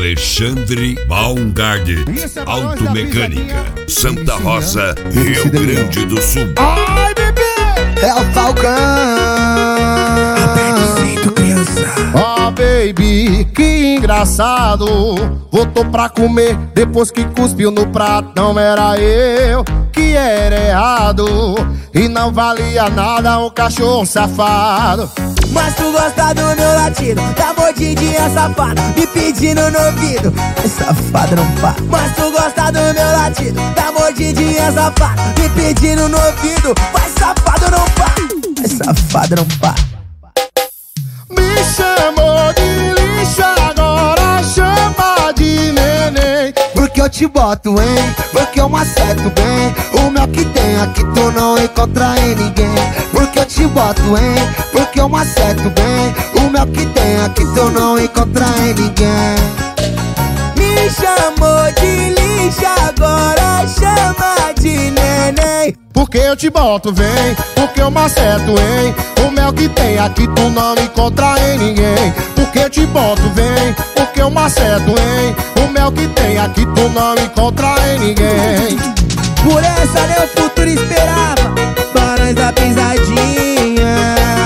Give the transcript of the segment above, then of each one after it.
Alexandre Baumgartner, Automecânica, Santa Rosa, Rio Grande do Sul. Ai, bebê! É o Falcão. Aperta o cinto, criança. Oh, baby, que engraçado. Voltou pra comer depois que cuspiu no prato. Não era eu que era errado e não valia nada um cachorro safado. Mas tu gosta do meu latido, da mordidinha safada, me pedindo no ouvido. Ai, safada não para. Mas tu gosta do meu latido, da mordidinha safada, me pedindo no ouvido. Vai, safado não para. Vai, safada não para. Me chamou de lixo, agora chama de neném. Porque eu te boto, hein? Porque eu maceto bem o mel que tem aqui tu não encontra em ninguém. Porque eu te boto, hein? Porque eu maceto bem o mel que tem aqui tu não encontra em ninguém. Me chamou de lixo, agora chama de neném. Porque eu te boto, vem, porque eu maceto, hein? O mel que tem aqui tu não encontra em ninguém. Porque eu te boto, vem, porque eu maceto, hein? O mel que tem aqui tu não encontra em ninguém. Por essa meu futuro esperava Barões da Pisadinha.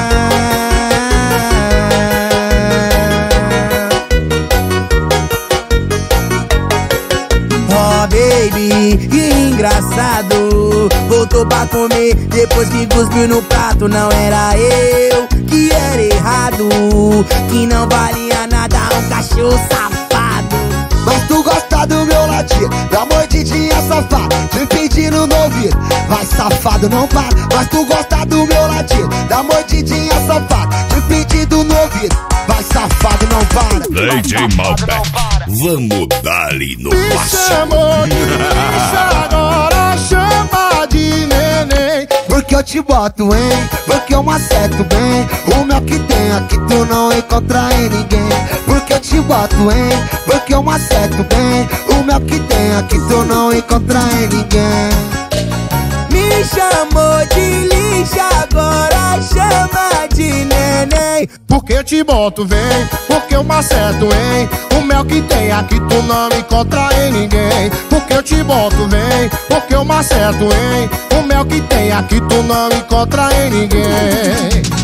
Oh, baby, que engraçado. Voltou pra comer depois que cuspiu no prato. Não era eu que era errado, que não valia nada um cachorro safado. Mas tu gosta do meu latido, da mordidinha safada, te pedindo no ouvido. Vai, safado, não para. Mas tu gosta do meu latido, da mordidinha safada, te pedindo no ouvido. Vai, safado, não para. DJ Malbec, vamos dar-lhe no Me máximo. chamou de lixo, agora chama de neném. Porque eu te boto, hein? Porque eu maceto bem o mel que tem aqui tu não encontra em ninguém. Porque eu te boto, hein? Porque eu maceto bem o mel que tem aqui tu não encontra em ninguém. Me chamou de lixo, agora chama de neném. Porque eu te boto, vem, porque eu maceto, hein? O mel que tem aqui tu não encontra em ninguém. Porque eu te boto, vem, porque eu maceto, hein? O mel que tem aqui tu não encontra em ninguém.